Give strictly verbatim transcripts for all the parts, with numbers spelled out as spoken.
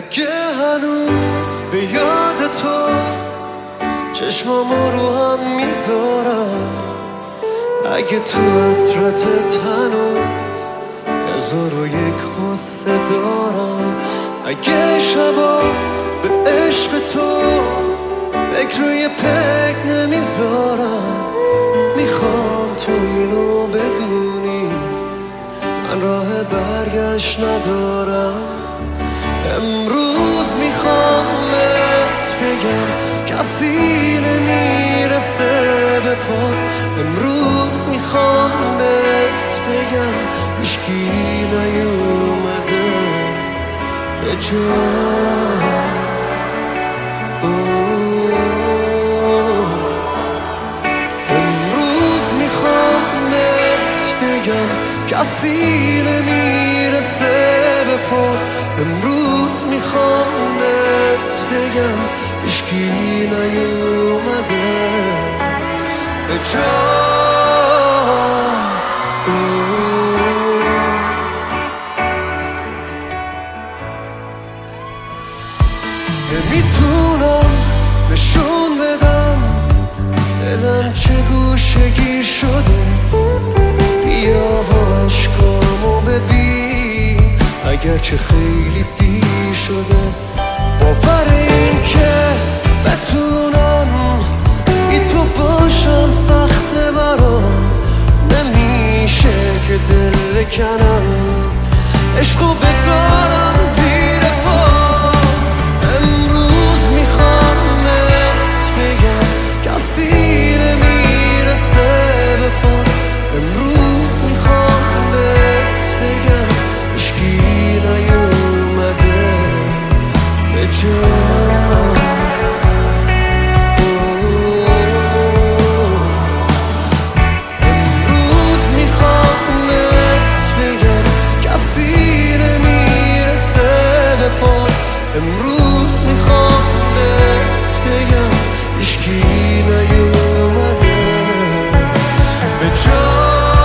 اگه هنوز به یاد تو چشمامو رو هم میذارم، اگه تو حسرتت هنوز هزار و یک قصه دارم، اگه شبا به عشق تو فکر روی پک نمیذارم، میخوام تو اینو بدونی من راه برگشت ندارم. امروز میخوام بهت بگم کسی نمیرسه به پات، امروز میخوام بهت بگم هیچکی نیومده به جا. امروز میخوام بهت بگم کسی نمیرسه به پات، امروز میخوام بهت بگم هیچکی نیومده به جا. نمیتونم نشون بدم دلم چه گوشگیر شده، بیا و عشقامو ببین اگرچه خیلی دیر شده. باور این که بتونم بی تو باشم سخته برام، نمیشه که دل بکنم عشقو بذارم زیر پام. امروز میخوام بهت بگم کسی نمیرسه به پام، امروز میخوام بهت بگم هیچکی نیومده به جا. امروز میخوام بهت بگم کسی نمیرسه به پام، امروز میخوام بهت بگم هیچکی نیومده به جا.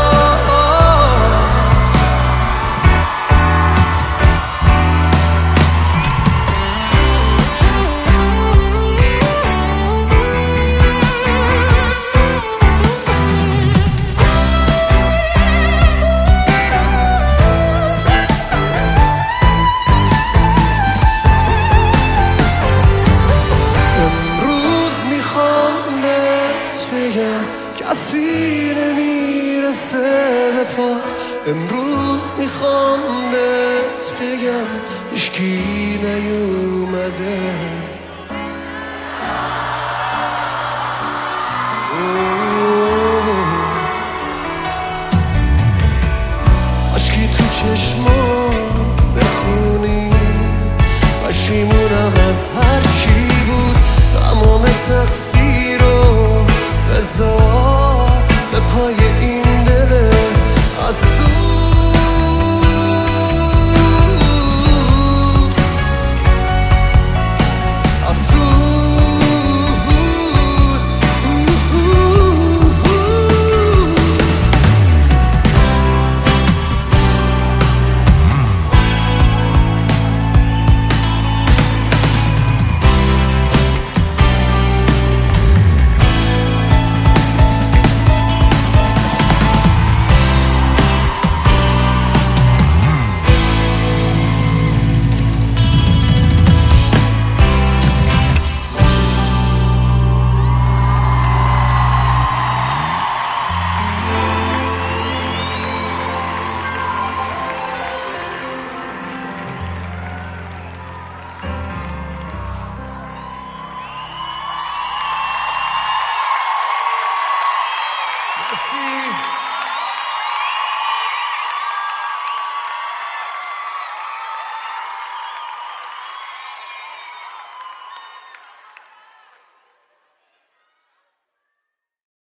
کسی نمیرسه به پات، امروز میخوام بهت بگم هیچکی نیومده. عشقی تو چشمام بخونی پشیمونم از هر چی بود، تمام تقصیر رو بذار به پای